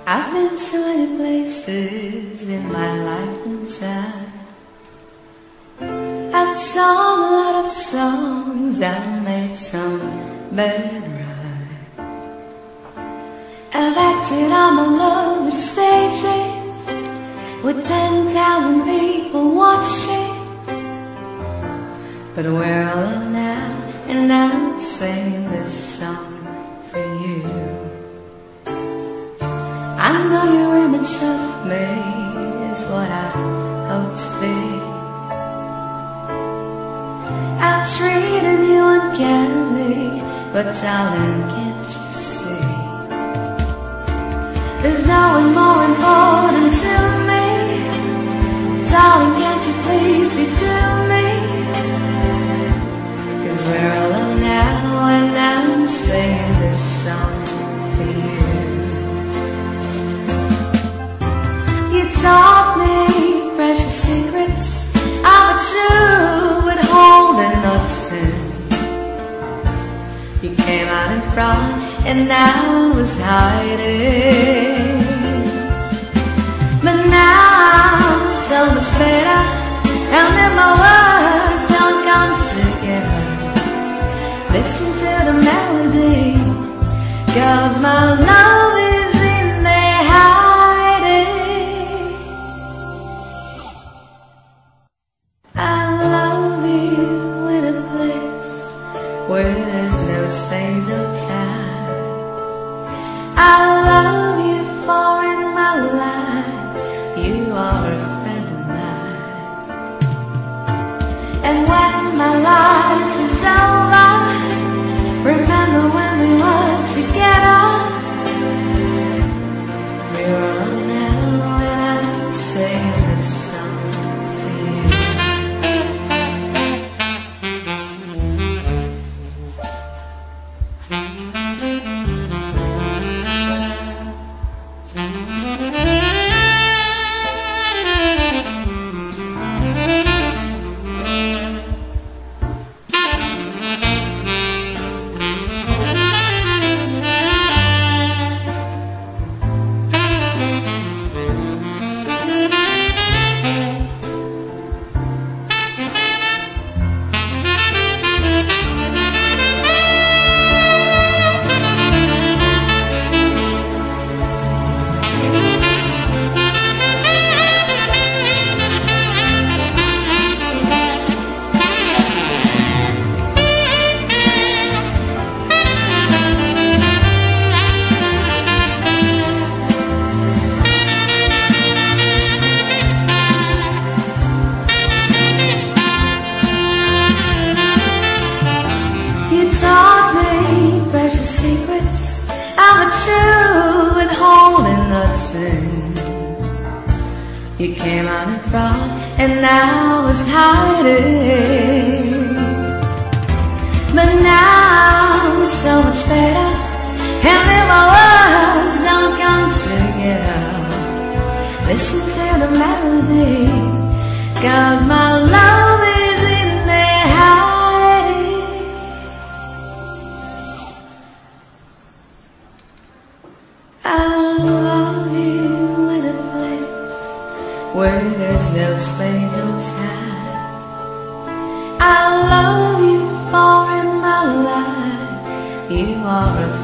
I've been to many places in my life and time. I've sung a lot of songs, I've made some bad rhyme. I've acted on my love with stages with 10,000 people watching. But we're alone now, and I'm singing this song for you. I know your image of me is what I hope to be. I've treated you uncannily, but darling, can't you see? There's no one more important to me. Darling, can't you please see through me? 'Cause we're alone now, and I'm singing this song for you. You taught me precious secrets of a true withholding nothing. You came out in front and I was hiding. But now I'm so much better, and if my words don't come together, listen to the melody, 'cause my love is in there hiding. I love you in a place where there's no space or time. I love you, for in my life you are a friend of mine. And when my life is over, remember when we were together. We're alone now, and I'm singing this song for you. Taught me precious secrets of a true withholding nothing. You came out in front and I was hiding. But now I'm so much better, and if my words don't come together, listen to the melody, 'cause my love is in there hiding. I love you in a place where there's no space or time. I love you, for in my life you are a